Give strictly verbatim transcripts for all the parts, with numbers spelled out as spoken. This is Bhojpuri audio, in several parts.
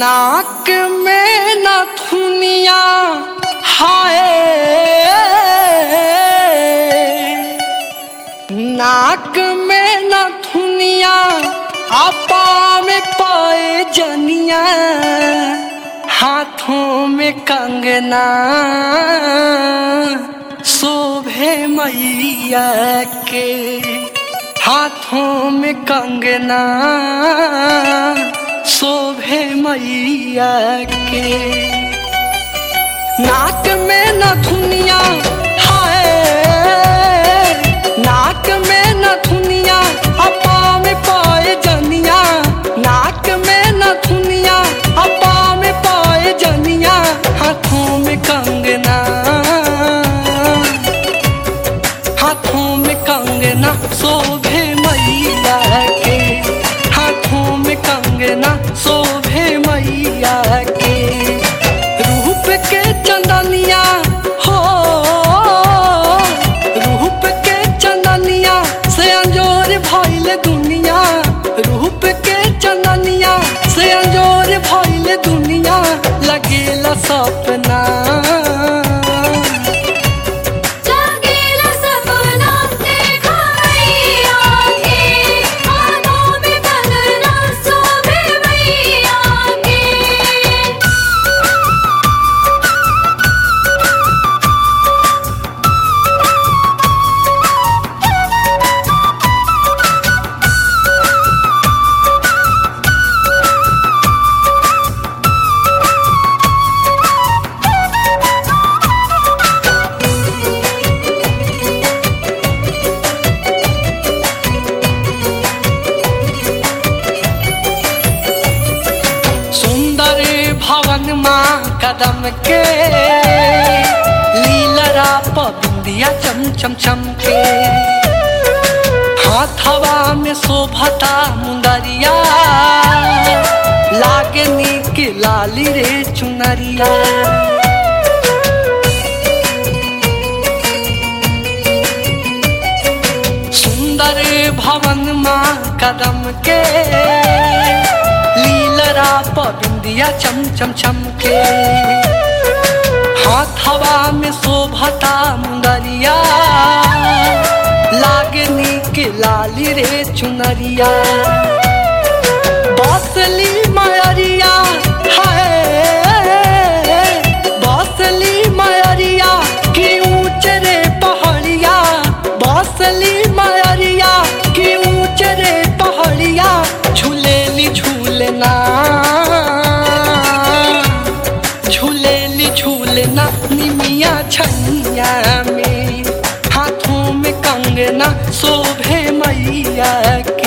नाक में नथुनिया हाय, नाक में नथुनिया आपा में पाए जनिया, हाथों में कंगना शोभे मैया के, हाथों में कंगना शोभे मैया के। नाक में नथुनिया हाय, नाक में नथुनिया अपा में पाए जनिया, नाक में नथुनिया अपा में पाए जनिया, हाथों में कंगना, हाथों में कंगना शोभे मैया के, हाथों में कंगना शोभे मैया के। रूप के चंदनिया हो, रूप के चंदनिया से अंजोर भइल दुनिया, रूप के चंदनिया से अंजोर भइल दुनिया, लगेला सपना, भवन माँ कदम के, लीलरा पबिंदिया चम चम चम के, हाथवा में शोभता मुंदरिया, लागे नीक लाली रे चुनरिया। सुंदर भवन माँ कदम के, लीलरा पबिंदिया चम चम चम के, हाथवा में शोभता मुंदरिया, लागे नीक लाली रे चुनरिया। बसली मयरिया है, बसली मयरिया की ऊंच रे पहाड़िया, बसली मयरिया की ऊंच रे पहाड़िया, झूलेली झूलना, झूलेली झूलना निमिया छैया में, हाथों में कंगना शोभे मैया के।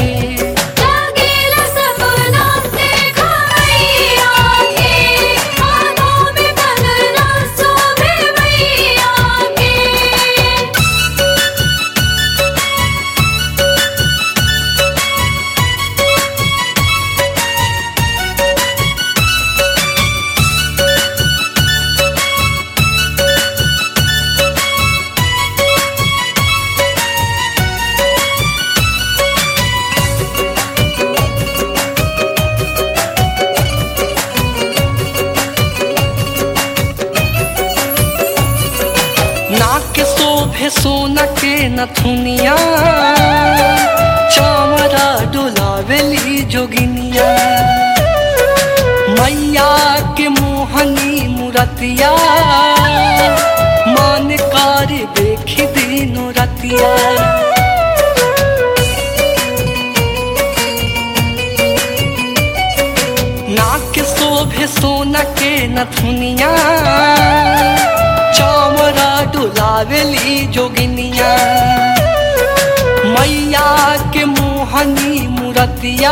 नाक शोभे सोना के नथुनिया, चावरा डोलावेली जोगिनिया, मैया के मोहनी मूरतिया, मान कार देखी दिनो रतिया। नाक शोभे सोना के नथुनिया, चावरा डुलावेली जोगिनिया, मैया के मोहनी मूरतिया,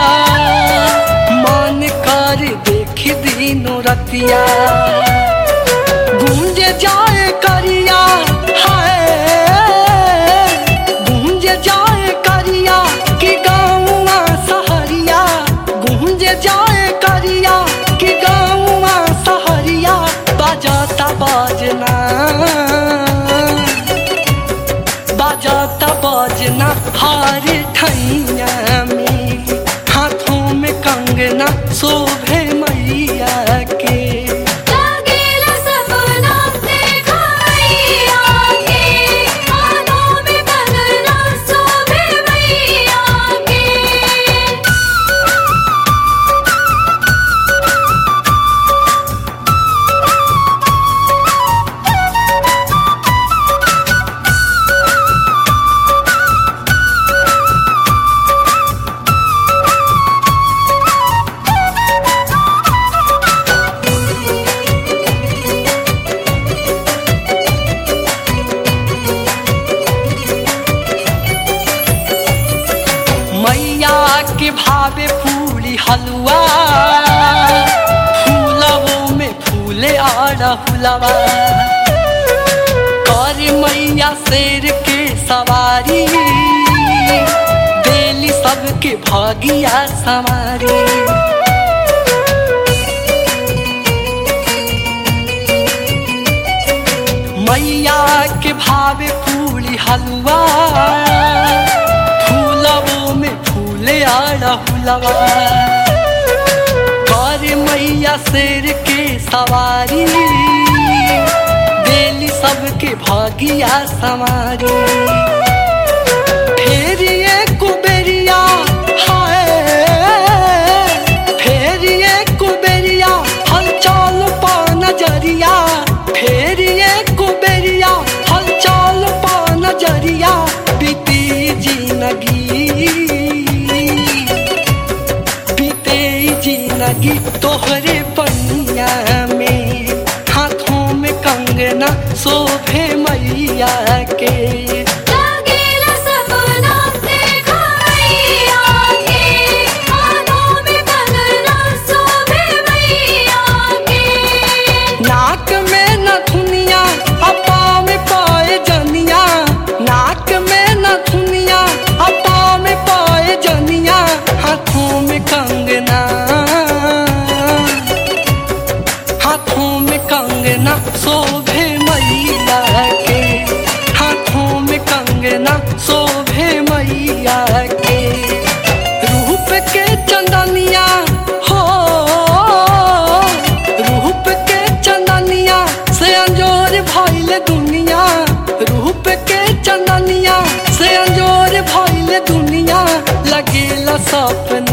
मान कर देखी दिनो रतिया। गूंज जाए करिया है, गूंज जाए करिया कि गाँवा सहरिया, गूंज जाए करिया कि गाँवा सहरिया, बजाता बाजना, बजाता बाजना हार ठैया में, हाथों में कंगना शोभे मैया के भावे पूरी हलवा फूलवों में फूले अड़हुलवा कर मैया शेर के सवारी देली सबके भागिया समारी मैया के भावे पूरी हलवा फूलवों में फूले अड़हुलवा कर मैया शेर के सवारी देली सबके भागिया समारी फेर ये कुबेरिया हाय फेर ये कुबेरिया हलचल पा नजरिया फेर ये कुबेरिया हलचल पा नजरिया बीती जिंदगी बीते जिंदगी तोहरे पनिया में हाथों में कंगना शोभे मैया के नाक में नथुनिया अपा में पाए जनिया नाक में नथुनिया अपा में पाए जनिया हाथों में कंगना हाथों में कंगना शोभे मैया के हाथों में कंगना शोभे मैया के रूप के चंदनिया हो रूप के चंदनिया से अंजोर भइल दुनिया रूप के चंदनिया से अंजोर भइल दुनिया लगेला सपना